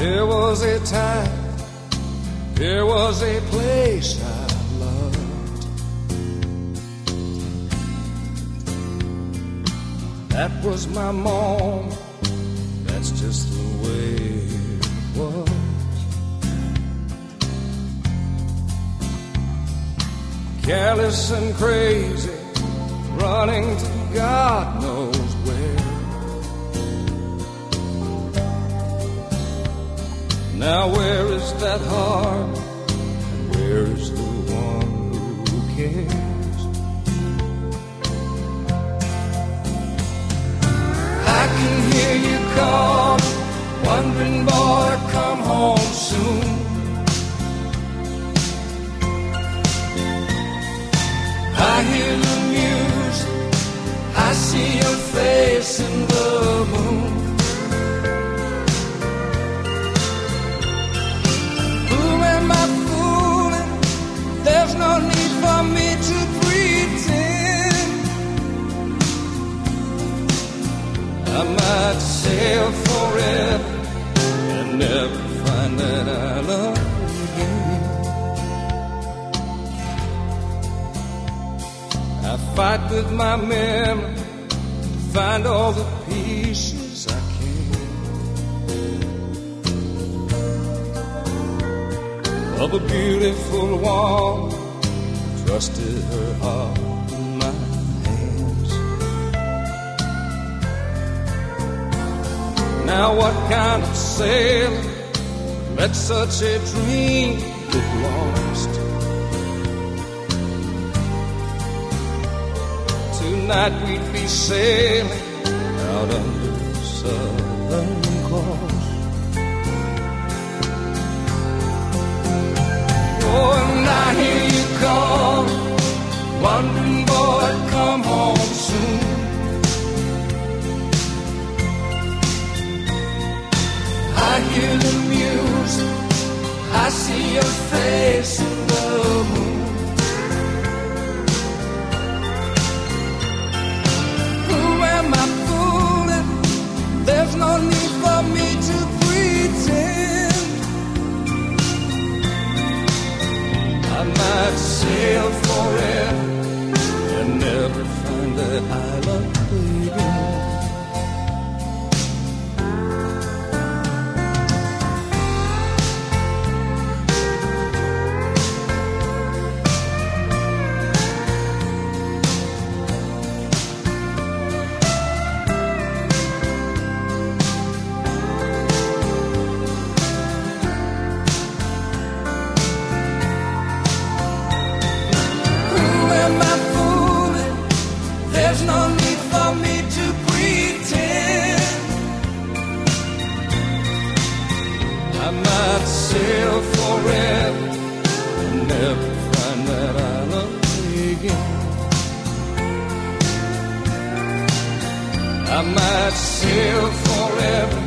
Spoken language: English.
There was a time, there was a place I loved. That was my mom, that's just the way it was. Careless and crazy, running to God knows where. Now where is that heart, and where is the one who cares? I can hear you call, wondering, boy, come home soon. I hear the music, I see your face in the moon. Who am I fooling? There's no need for me to pretend. I might sail forever and never find that I love again. I fight with my memory to find all the pieces I can of a beautiful woman, trusted her heart in my hands. Now what kind of sailor let such a dream get lost? Tonight we'd be sailing out under the Southern Cross. Oh, and I hear you call, wondering, boy, come home soon. I hear the music, I see your face in the moon. There's no need for me to pretend. I might sail forever and never find that island again. There's no need for me to pretend. I might sail forever and never find that island again. I might sail forever